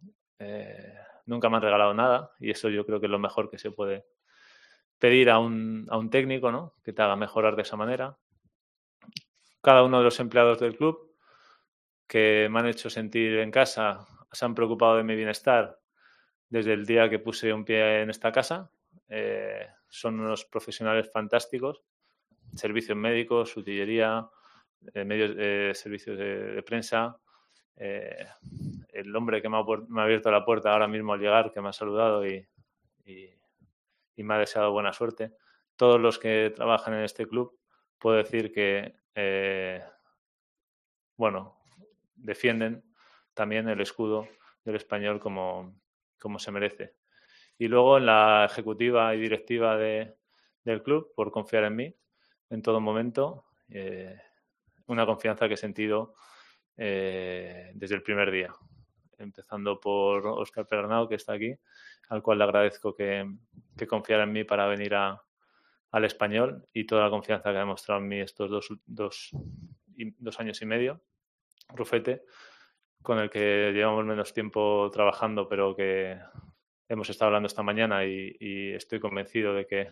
nunca me han regalado nada y eso yo creo que es lo mejor que se puede pedir a un técnico, ¿no? Que te haga mejorar de esa manera. Cada uno de los empleados del club que me han hecho sentir en casa, se han preocupado de mi bienestar desde el día que puse un pie en esta casa. Son unos profesionales fantásticos, servicios médicos, utillería, servicios de prensa. El hombre que me ha abierto la puerta ahora mismo al llegar, que me ha saludado y me ha deseado buena suerte. Todos los que trabajan en este club, puedo decir que defienden también el escudo del Español como se merece. Y luego en la ejecutiva y directiva del club, por confiar en mí en todo momento, una confianza que he sentido desde el primer día, empezando por Óscar Pedernau, que está aquí, al cual le agradezco que confiara en mí para venir al Español, y toda la confianza que ha demostrado en mí estos dos 2 años y medio, Rufete, con el que llevamos menos tiempo trabajando, pero que hemos estado hablando esta mañana y estoy convencido de que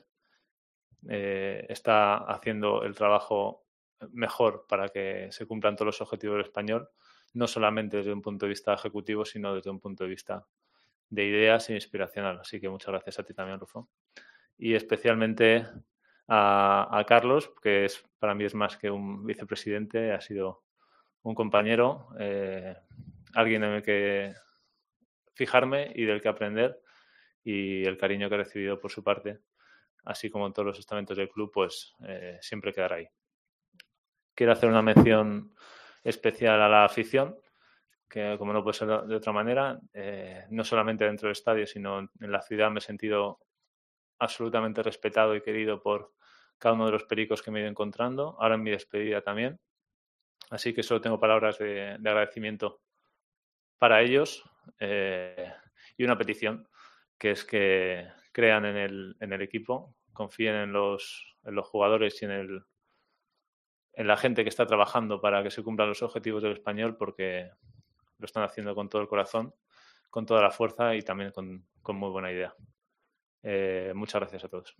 está haciendo el trabajo mejor para que se cumplan todos los objetivos del Español, no solamente desde un punto de vista ejecutivo, sino desde un punto de vista de ideas e inspiracional. Así que muchas gracias a ti también, Rufo. Y especialmente a Carlos, que para mí es más que un vicepresidente, ha sido un compañero, alguien en el que fijarme y del que aprender, y el cariño que he recibido por su parte, así como en todos los estamentos del club, pues siempre quedará ahí. Quiero hacer una mención especial a la afición, que como no puede ser de otra manera, no solamente dentro del estadio, sino en la ciudad me he sentido absolutamente respetado y querido por cada uno de los pericos que me he ido encontrando, ahora en mi despedida también. Así que solo tengo palabras de agradecimiento para ellos y una petición, que es que crean en el equipo, confíen en los jugadores y en la gente que está trabajando para que se cumplan los objetivos del Español, porque lo están haciendo con todo el corazón, con toda la fuerza y también con muy buena idea. Muchas gracias a todos.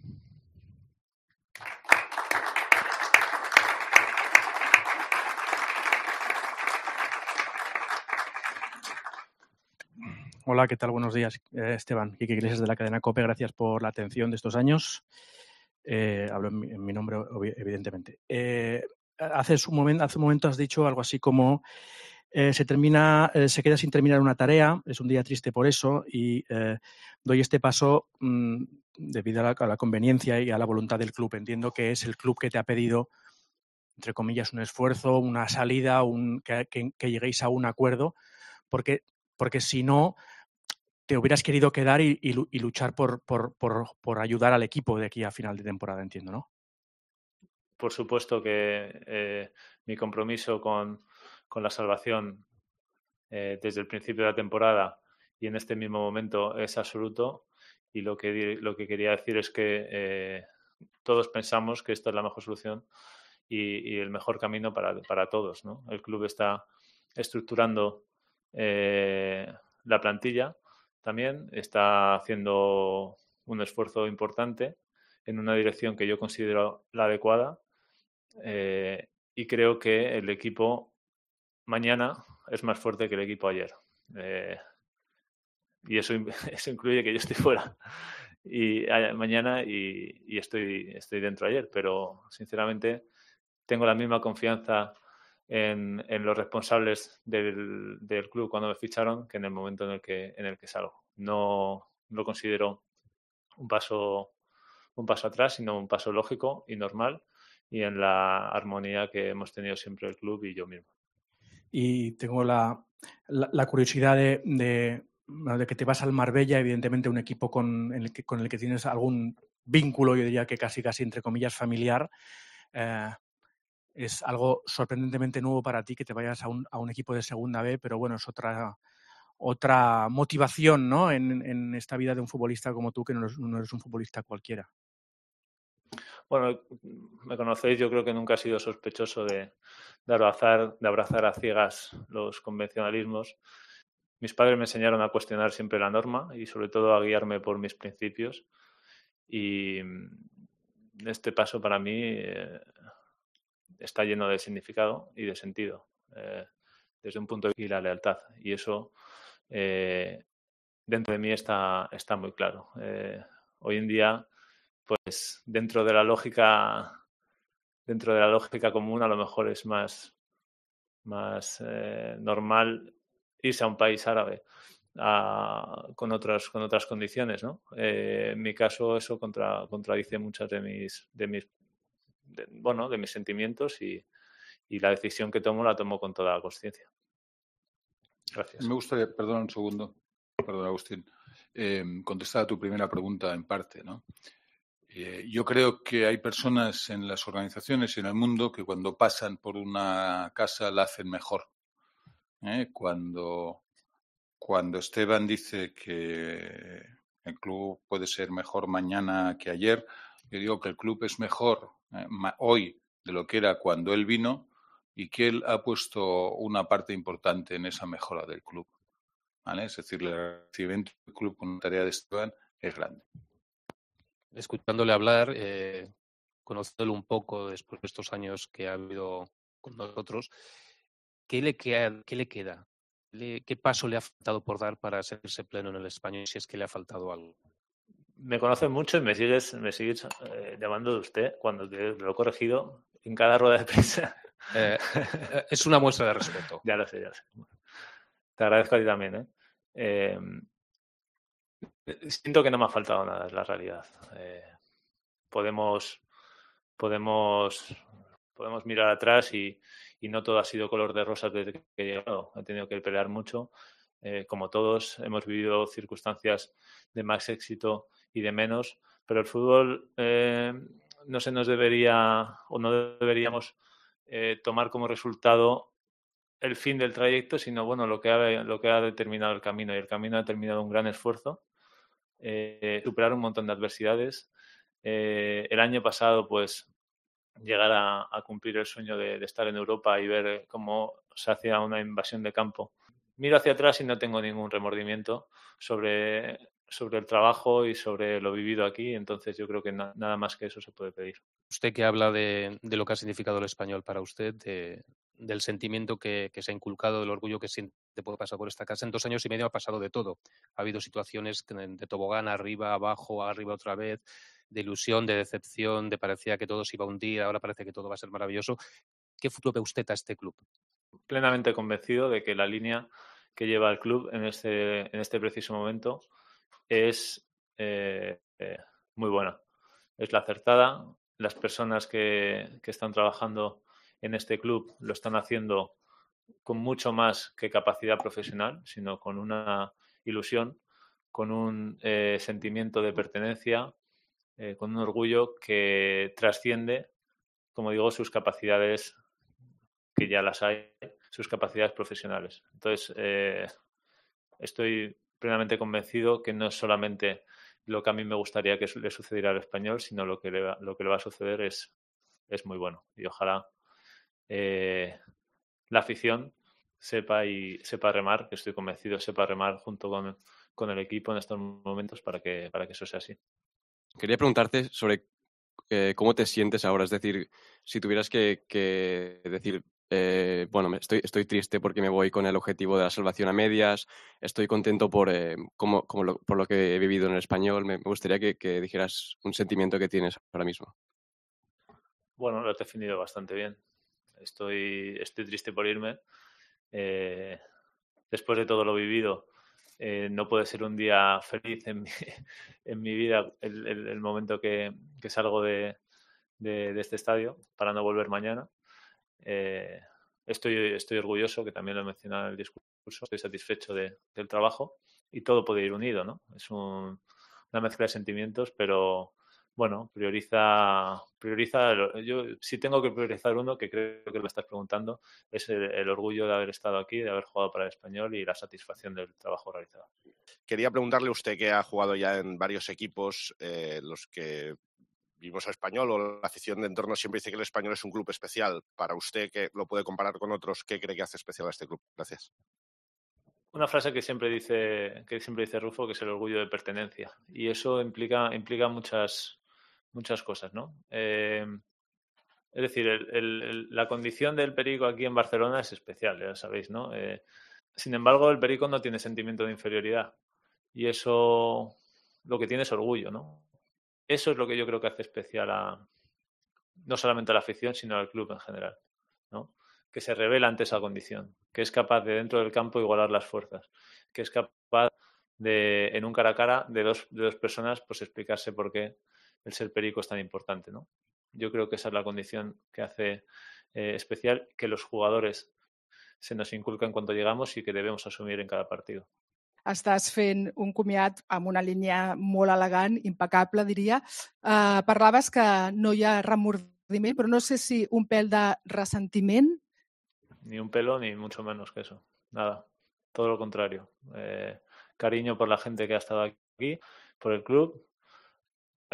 Hola, ¿qué tal? Buenos días, Esteban. Quique Iglesias de la cadena COPE. Gracias por la atención de estos años. Hablo en mi nombre, evidentemente. Hace un momento has dicho algo así como se queda sin terminar una tarea, es un día triste por eso, y doy este paso debido a la conveniencia y a la voluntad del club. Entiendo que es el club que te ha pedido, entre comillas, un esfuerzo, una salida, que lleguéis a un acuerdo, porque si no, te hubieras querido quedar y luchar por ayudar al equipo de aquí a final de temporada, entiendo, ¿no? Por supuesto que mi compromiso con la salvación desde el principio de la temporada y en este mismo momento es absoluto, y lo que quería decir es que todos pensamos que esta es la mejor solución y el mejor camino para todos, ¿no? El club está estructurando la plantilla, también está haciendo un esfuerzo importante en una dirección que yo considero la adecuada, y creo que el equipo mañana es más fuerte que el equipo ayer, y eso incluye que yo estoy fuera mañana y estoy dentro ayer, pero sinceramente tengo la misma confianza en los responsables del club cuando me ficharon que en el momento en el que salgo. No lo considero un paso atrás, sino un paso lógico y normal, y en la armonía que hemos tenido siempre el club y yo mismo. Y tengo la curiosidad de que te vas al Marbella, evidentemente un equipo con el que tienes algún vínculo, yo diría que casi entre comillas familiar. Es algo sorprendentemente nuevo para ti que te vayas a un equipo de segunda B, pero bueno, es otra motivación, ¿no? En esta vida de un futbolista como tú, que no eres un futbolista cualquiera. Bueno, me conocéis, yo creo que nunca he sido sospechoso de abrazar a ciegas los convencionalismos. Mis padres me enseñaron a cuestionar siempre la norma y sobre todo a guiarme por mis principios, y este paso para mí está lleno de significado y de sentido, desde un punto de vista y la lealtad, y eso dentro de mí está muy claro. Hoy en día, pues dentro de la lógica común, a lo mejor es más normal irse a un país árabe con otras condiciones, ¿no? En mi caso eso contradice muchas de mis sentimientos, y la decisión que tomo la tomo con toda conciencia. Gracias. Me gustaría, perdona un segundo, perdón, Agustín, contestar a tu primera pregunta en parte, ¿no? Yo creo que hay personas en las organizaciones y en el mundo que cuando pasan por una casa la hacen mejor. Cuando Esteban dice que el club puede ser mejor mañana que ayer, yo digo que el club es mejor hoy de lo que era cuando él vino, y que él ha puesto una parte importante en esa mejora del club, ¿vale? Es decir, el agradecimiento del club con la tarea de Esteban es grande. Escuchándole hablar, conociéndolo un poco después de estos años que ha habido con nosotros, ¿qué le queda? ¿Qué paso le ha faltado por dar para sentirse pleno en el Español, si es que le ha faltado algo? Me conoces mucho y me sigues llamando de usted cuando te lo he corregido en cada rueda de prensa. Es una muestra de respeto. Ya lo sé. Te agradezco a ti también, ¿eh? Siento que no me ha faltado nada, es la realidad. Podemos mirar atrás y no todo ha sido color de rosas desde que he llegado. He tenido que pelear mucho. Como todos, hemos vivido circunstancias de más éxito y de menos, pero el fútbol no se nos debería o no deberíamos tomar como resultado el fin del trayecto, sino bueno, lo que ha determinado el camino, y el camino ha determinado un gran esfuerzo, superar un montón de adversidades. El año pasado, pues, llegar a cumplir el sueño de estar en Europa y ver cómo se hacía una invasión de campo. Miro hacia atrás y no tengo ningún remordimiento sobre el trabajo y sobre lo vivido aquí, entonces yo creo que nada más que eso se puede pedir. Usted que habla de lo que ha significado el Español para usted, del sentimiento que se ha inculcado, del orgullo que siente por pasar por esta casa. En 2 años y medio ha pasado de todo. Ha habido situaciones de tobogán, arriba, abajo, arriba otra vez, de ilusión, de decepción, de parecía que todo se iba a hundir, ahora parece que todo va a ser maravilloso. ¿Qué futuro ve usted a este club? Plenamente convencido de que la línea que lleva el club en este preciso momento es muy buena. Es la acertada. Las personas que están trabajando en este club lo están haciendo con mucho más que capacidad profesional, sino con una ilusión, con un sentimiento de pertenencia, con un orgullo que trasciende, como digo, sus capacidades, que ya las hay, sus capacidades profesionales. Entonces, estoy plenamente convencido que no es solamente lo que a mí me gustaría que le sucediera al Español, sino lo que le va a suceder es muy bueno. Y ojalá la afición sepa remar, que estoy convencido, sepa remar junto con el equipo en estos momentos para que eso sea así. Quería preguntarte sobre cómo te sientes ahora, es decir, si tuvieras que decir, bueno, estoy triste porque me voy con el objetivo de la salvación a medias, estoy contento por lo que he vivido en el Español, me gustaría que dijeras un sentimiento que tienes ahora mismo. Bueno, lo has definido bastante bien. Estoy triste por irme. Después de todo lo vivido, no puede ser un día feliz en mi vida el momento que salgo de este estadio para no volver mañana. Estoy orgulloso, que también lo he mencionado en el discurso, estoy satisfecho del trabajo y todo puede ir unido, ¿no? Es una mezcla de sentimientos, pero bueno, prioriza. Yo, si tengo que priorizar uno, que creo que lo estás preguntando, es el orgullo de haber estado aquí, de haber jugado para el Español y la satisfacción del trabajo realizado. Quería preguntarle a usted, que ha jugado ya en varios equipos, los que vimos al Español, o la afición de entorno siempre dice que el Español es un club especial. Para usted, que lo puede comparar con otros, ¿qué cree que hace especial a este club? Gracias. Una frase que siempre dice Rufo, que es el orgullo de pertenencia, y eso implica muchas cosas, ¿no? Es decir, la condición del Perico aquí en Barcelona es especial, ya sabéis, ¿no? Sin embargo, el Perico no tiene sentimiento de inferioridad, y eso lo que tiene es orgullo, ¿no? Eso es lo que yo creo que hace especial no solamente a la afición, sino al club en general, ¿no? Que se revela ante esa condición, que es capaz de dentro del campo igualar las fuerzas, que es capaz de, en un cara a cara de dos personas, pues explicarse por qué el ser Perico es tan importante, ¿no? Yo creo que esa es la condición que hace especial, que los jugadores se nos inculcan cuando llegamos y que debemos asumir en cada partido. Estàs fent un comiat amb una línia molt elegant, impecable, diria. Parlaves que no hi ha remordiment, però no sé si un pèl de ressentiment. Ni un pelo, ni mucho menos que eso. Nada. Todo lo contrario. Cariño por la gente que ha estado aquí, por el club.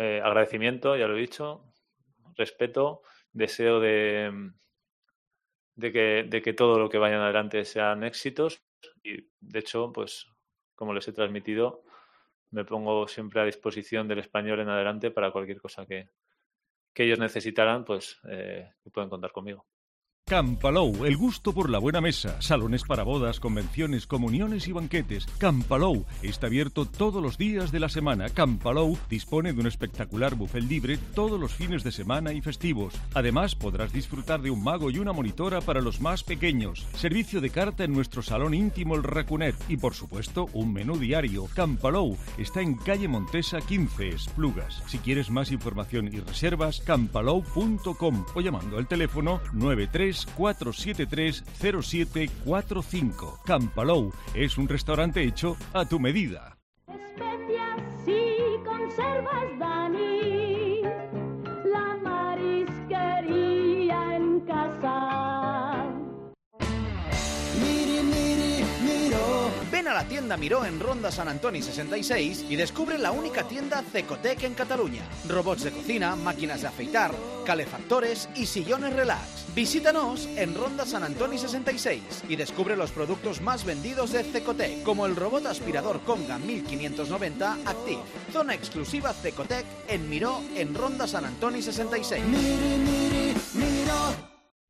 Agradecimiento, ya lo he dicho. Respeto. Deseo de de que todo lo que vayan adelante sean éxitos y, de hecho, pues como les he transmitido, me pongo siempre a disposición del Español en adelante para cualquier cosa que ellos necesitaran, pues pueden contar conmigo. Campalou, el gusto por la buena mesa, salones para bodas, convenciones, comuniones y banquetes. Campalou está abierto todos los días de la semana. Campalou dispone de un espectacular buffet libre todos los fines de semana y festivos. Además, podrás disfrutar de un mago y una monitora para los más pequeños. Servicio de carta en nuestro salón íntimo El Racunet y, por supuesto, un menú diario. Campalou está en calle Montesa 15, Esplugas. Si quieres más información y reservas, campalou.com o llamando al teléfono 93-473-0745. Campalou es un restaurante hecho a tu medida. Especias y conservas, Dani, la marisquería en casa. Miri, miri, miro. Ven a la tienda Miró en Ronda Sant Antoni 66 y descubre la única tienda Cecotec en Cataluña. Robots de cocina, máquinas de afeitar, calefactores y sillones relax. Visítanos en Ronda Sant Antoni 66 y descubre los productos más vendidos de Cecotec, como el robot aspirador Conga 1590 Active. Zona exclusiva Cecotec en Miró en Ronda Sant Antoni 66. Miri, miri, miro.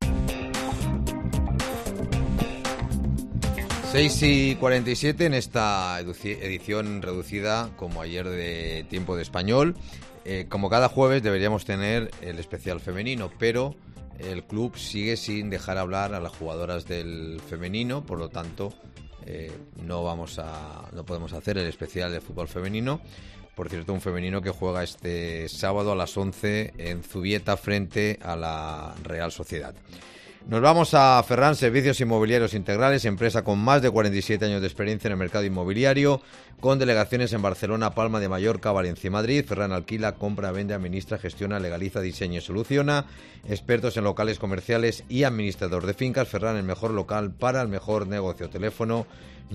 6:47 en esta edición reducida, como ayer, de Tiempo de Español. Como cada jueves deberíamos tener el especial femenino, pero el club sigue sin dejar hablar a las jugadoras del femenino, por lo tanto no podemos hacer el especial de fútbol femenino. Por cierto, un femenino que juega este sábado a las 11 en Zubieta frente a la Real Sociedad. Nos vamos a Ferran Servicios Inmobiliarios Integrales, empresa con más de 47 años de experiencia en el mercado inmobiliario, con delegaciones en Barcelona, Palma de Mallorca, Valencia y Madrid. Ferran alquila, compra, vende, administra, gestiona, legaliza, diseña y soluciona. Expertos en locales comerciales y administrador de fincas. Ferran, el mejor local para el mejor negocio. Teléfono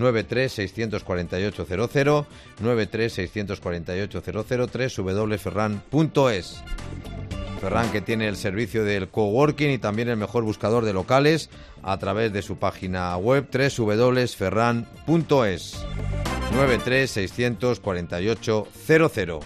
93-648-00, 93-648-00, www.ferran.es. Ferran, que tiene el servicio del coworking y también el mejor buscador de locales a través de su página web www.ferran.es. 93-648-00.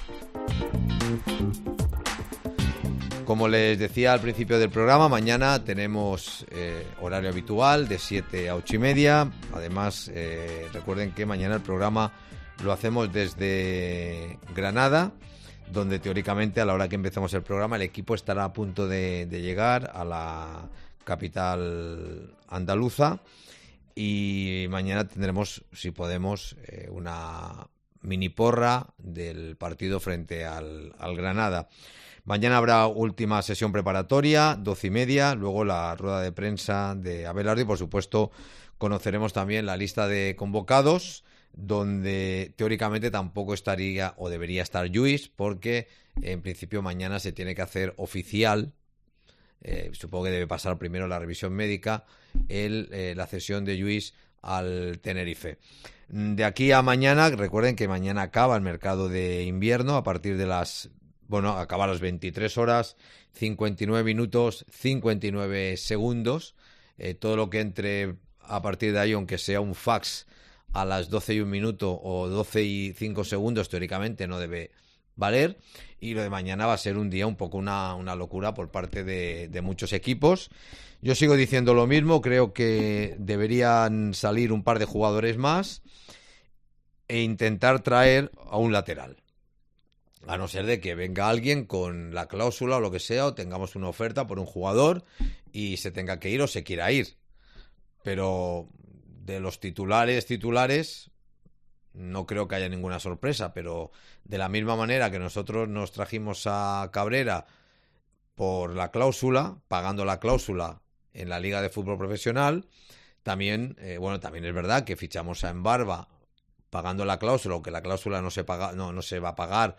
Como les decía al principio del programa, mañana tenemos horario habitual de 7 a 8:30. Además, recuerden que mañana el programa lo hacemos desde Granada, donde teóricamente a la hora que empecemos el programa el equipo estará a punto de llegar a la capital andaluza, y mañana tendremos, si podemos, una mini porra del partido frente al Granada. Mañana habrá última sesión preparatoria, 12:30, luego la rueda de prensa de Abelardo y, por supuesto, conoceremos también la lista de convocados, donde teóricamente tampoco estaría o debería estar Lluís, porque en principio mañana se tiene que hacer oficial, supongo que debe pasar primero la revisión médica, la cesión de Lluís al Tenerife. De aquí a mañana, recuerden que mañana acaba el mercado de invierno a partir de acaba a las 23 horas, 59 minutos, 59 segundos. Todo lo que entre a partir de ahí, aunque sea un fax a las 12:01 o 12:05, teóricamente no debe valer. Y lo de mañana va a ser un día un poco una locura por parte de muchos equipos. Yo sigo diciendo lo mismo, creo que deberían salir un par de jugadores más e intentar traer a un lateral. A no ser de que venga alguien con la cláusula o lo que sea, o tengamos una oferta por un jugador y se tenga que ir o se quiera ir. Pero de los titulares, no creo que haya ninguna sorpresa, pero de la misma manera que nosotros nos trajimos a Cabrera por la cláusula, pagando la cláusula en la Liga de Fútbol Profesional, también es verdad que fichamos a Embarba pagando la cláusula, aunque la cláusula no se va a pagar,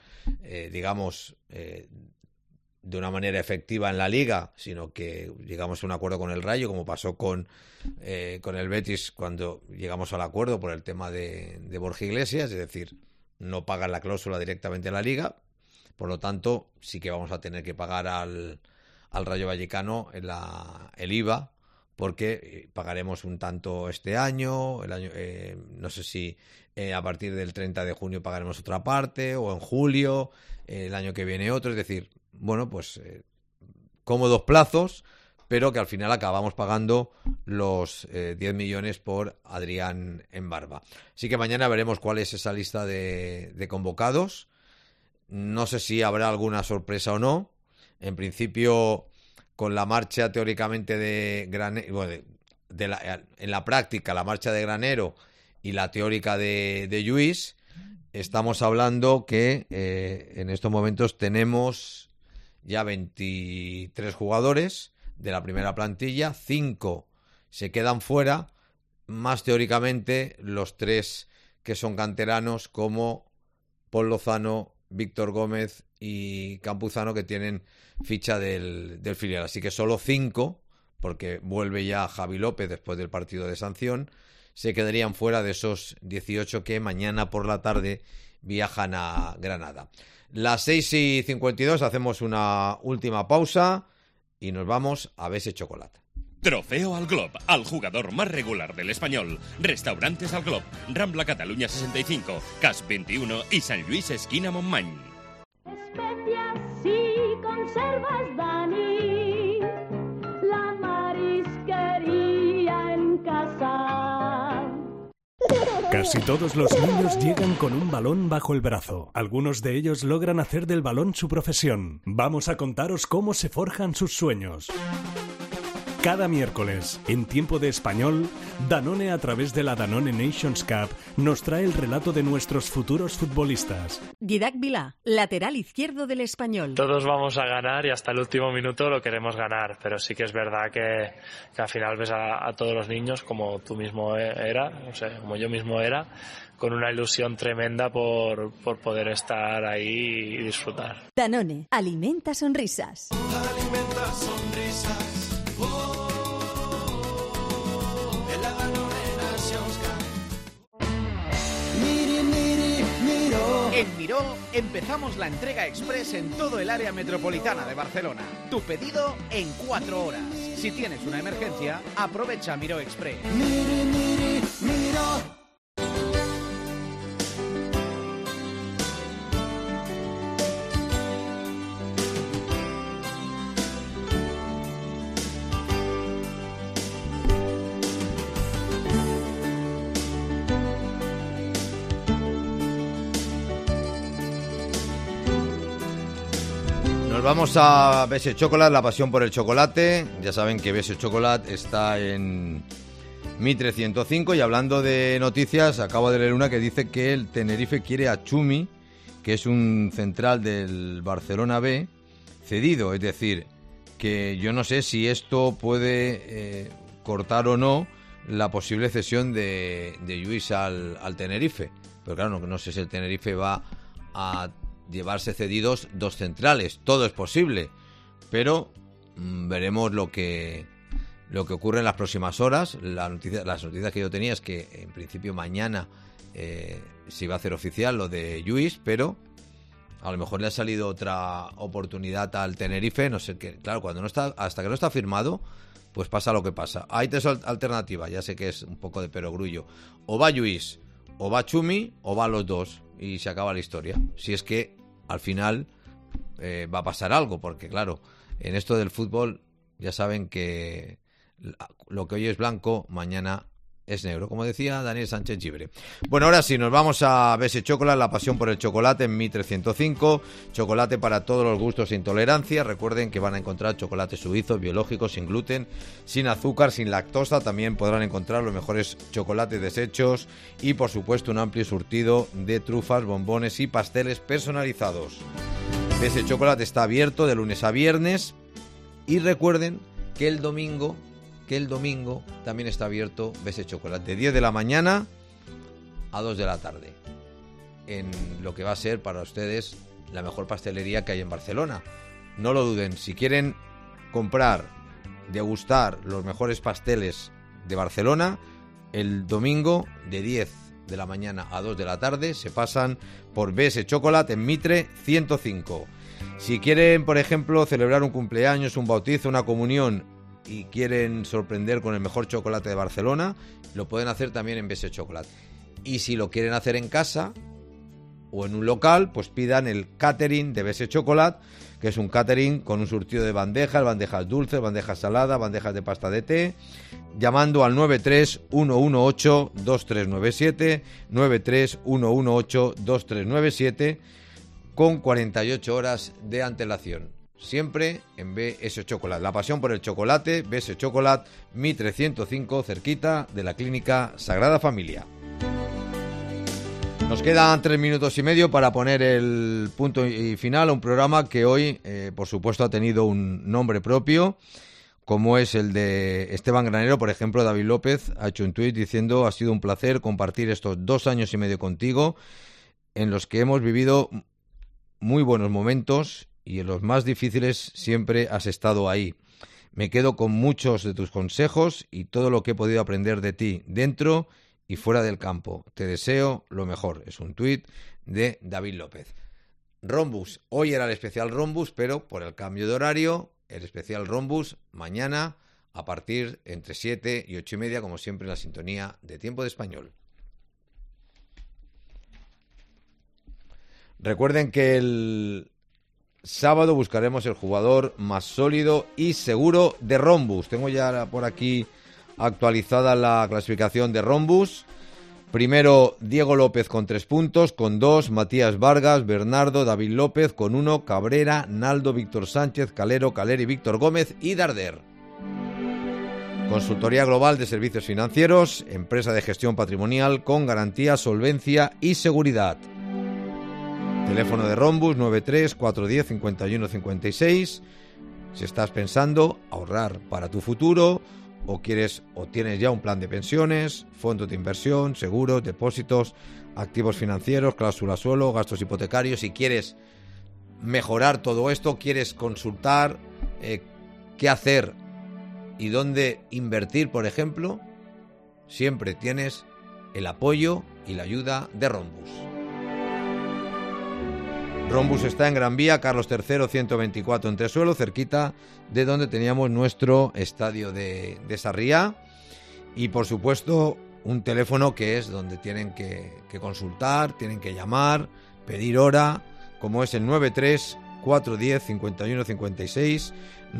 de una manera efectiva en la Liga, sino que llegamos a un acuerdo con el Rayo, como pasó con el Betis cuando llegamos al acuerdo por el tema de Borja Iglesias, es decir, no pagan la cláusula directamente a la Liga, por lo tanto sí que vamos a tener que pagar al Rayo Vallecano el IVA porque pagaremos un tanto este año, no sé si a partir del 30 de junio pagaremos otra parte, o en julio, el año que viene otro, es decir, bueno, pues cómodos plazos, pero que al final acabamos pagando los 10 millones por Adrián Embarba. Así que mañana veremos cuál es esa lista de convocados. No sé si habrá alguna sorpresa o no. En principio, con la marcha teóricamente de Granero, bueno, en la práctica la marcha de Granero y la teórica de Lluís, estamos hablando que en estos momentos tenemos ya 23 jugadores de la primera plantilla, 5 se quedan fuera, más teóricamente los 3 que son canteranos, como Pol Lozano, Víctor Gómez y Campuzano, que tienen ficha del filial. Así que solo 5, porque vuelve ya Javi López después del partido de sanción, se quedarían fuera de esos 18 que mañana por la tarde viajan a Granada. Las 6:52 hacemos una última pausa y nos vamos a BS Chocolate. Trofeo al Glob, al jugador más regular del Espanyol. Restaurantes al Glob, Rambla Cataluña 65, Cas 21 y San Lluís esquina Montmany. Especias y conservas, Dani, la marisquería en casa. Casi todos los niños llegan con un balón bajo el brazo. Algunos de ellos logran hacer del balón su profesión. Vamos a contaros cómo se forjan sus sueños. Cada miércoles, en Tiempo de Español, Danone, a través de la Danone Nations Cup, nos trae el relato de nuestros futuros futbolistas. Didac Vilá, lateral izquierdo del Español. Todos vamos a ganar y hasta el último minuto lo queremos ganar, pero sí que es verdad que al final ves a todos los niños, como tú mismo como yo mismo era, con una ilusión tremenda por poder estar ahí y disfrutar. Danone, alimenta sonrisas. Alimenta sonrisas. En Miró empezamos la entrega express en todo el área metropolitana de Barcelona. Tu pedido en 4 horas. Si tienes una emergencia, aprovecha Miró Express. Miró. Vamos a BS Chocolate, la pasión por el chocolate. Ya saben que BS Chocolate está en Mitre 105. Y hablando de noticias, acabo de leer una que dice que el Tenerife quiere a Chumi, que es un central del Barcelona B, cedido. Es decir, que yo no sé si esto puede cortar o no la posible cesión de Lluís al Tenerife. Pero claro, no sé si el Tenerife va a llevarse cedidos 2 centrales. Todo es posible, pero veremos lo que ocurre en las próximas horas. Las noticias que yo tenía es que en principio mañana se iba a hacer oficial lo de Lluís, pero a lo mejor le ha salido otra oportunidad al Tenerife. No sé qué. Claro, hasta que no está firmado, pues pasa lo que pasa. Hay 3 alternativas. Ya sé que es un poco de perogrullo. O va Lluís, o va Chumi, o van los 2 y se acaba la historia. Si es que al final va a pasar algo, porque claro, en esto del fútbol ya saben que lo que hoy es blanco, mañana es negro, como decía Daniel Sánchez Gibre. Bueno, ahora sí, nos vamos a BS Chocolate, la pasión por el chocolate en Mitre 105. Chocolate para todos los gustos e intolerancias. Recuerden que van a encontrar chocolate suizo, biológico, sin gluten, sin azúcar, sin lactosa. También podrán encontrar los mejores chocolates deshechos y, por supuesto, un amplio surtido de trufas, bombones y pasteles personalizados. BS Chocolate está abierto de lunes a viernes. Y recuerden que el domingo también está abierto BS Chocolate, de 10 de la mañana a 2 de la tarde, en lo que va a ser para ustedes la mejor pastelería que hay en Barcelona. No lo duden, si quieren comprar, degustar los mejores pasteles de Barcelona, el domingo de 10 de la mañana a 2 de la tarde se pasan por BS Chocolate en Mitre 105. Si quieren, por ejemplo, celebrar un cumpleaños, un bautizo, una comunión y quieren sorprender con el mejor chocolate de Barcelona, lo pueden hacer también en BS Chocolate. Y si lo quieren hacer en casa o en un local, pues pidan el catering de BS Chocolate, que es un catering con un surtido de bandejas dulces, bandejas saladas, bandejas de pasta de té, llamando al 931182397, 931182397, con 48 horas de antelación. Siempre en BS Chocolate. La pasión por el chocolate, BS Chocolate, Mi 305, cerquita de la Clínica Sagrada Familia. Nos quedan 3 minutos y medio para poner el punto y final a un programa que hoy, por supuesto, ha tenido un nombre propio, como es el de Esteban Granero. Por ejemplo, David López ha hecho un tuit diciendo: ha sido un placer compartir estos 2 años y medio contigo, en los que hemos vivido muy buenos momentos y en los más difíciles siempre has estado ahí. Me quedo con muchos de tus consejos y todo lo que he podido aprender de ti, dentro y fuera del campo. Te deseo lo mejor. Es un tuit de David López. Rombus. Hoy era el especial Rombus, pero por el cambio de horario, el especial Rombus mañana a partir entre 7 y 8 y media, como siempre en la sintonía de Tiempo de Español. Recuerden que el sábado buscaremos el jugador más sólido y seguro de Rombus. Tengo ya por aquí actualizada la clasificación de Rombus. Primero, Diego López con 3 puntos, con 2, Matías Vargas, Bernardo, David López con 1, Cabrera, Naldo, Víctor Sánchez, Calero, Caleri, Víctor Gómez y Darder. Consultoría Global de Servicios Financieros, empresa de gestión patrimonial con garantía, solvencia y seguridad. Teléfono de Rombus 93-410-5156. Si estás pensando ahorrar para tu futuro, o tienes ya un plan de pensiones, fondos de inversión, seguros, depósitos, activos financieros, cláusula suelo, gastos hipotecarios, si quieres mejorar todo esto, quieres consultar qué hacer y dónde invertir, por ejemplo, siempre tienes el apoyo y la ayuda de Rombus. Rombus está en Gran Vía, Carlos III, 124 en Tesuelo, cerquita de donde teníamos nuestro estadio de Sarriá. Y por supuesto, un teléfono que es donde tienen que consultar, tienen que llamar, pedir hora, como es el 93-410-5156,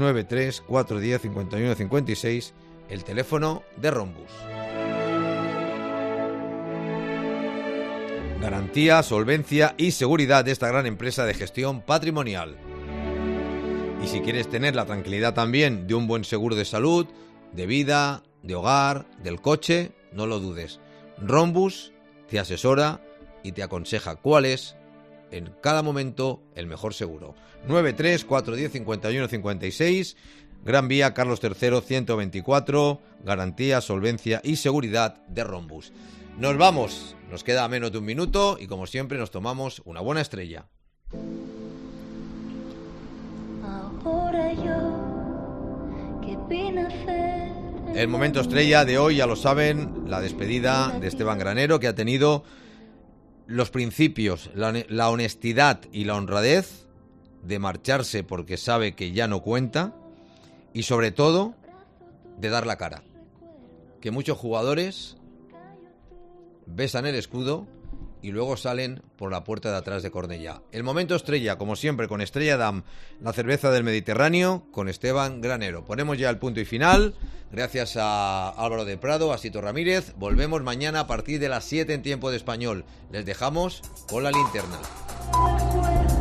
93-410-5156, el teléfono de Rombus. Garantía, solvencia y seguridad de esta gran empresa de gestión patrimonial. Y si quieres tener la tranquilidad también de un buen seguro de salud, de vida, de hogar, del coche, no lo dudes. Rombus te asesora y te aconseja cuál es, en cada momento, el mejor seguro. 93-410-5156, Gran Vía, Carlos III, 124, garantía, solvencia y seguridad de Rombus. Nos vamos, nos queda menos de un minuto y como siempre nos tomamos una buena estrella. Ahora yo, ¿qué pena hacer? El momento estrella de hoy, ya lo saben, la despedida de Esteban Granero, que ha tenido los principios, la honestidad y la honradez de marcharse porque sabe que ya no cuenta y sobre todo de dar la cara. Que muchos jugadores besan el escudo y luego salen por la puerta de atrás de Cornellá. El momento estrella, como siempre, con Estrella Damm, la cerveza del Mediterráneo, con Esteban Granero. Ponemos ya el punto y final. Gracias a Álvaro de Prado, a Sito Ramírez. Volvemos mañana a partir de las 7 en Tiempo de Español. Les dejamos con la linterna.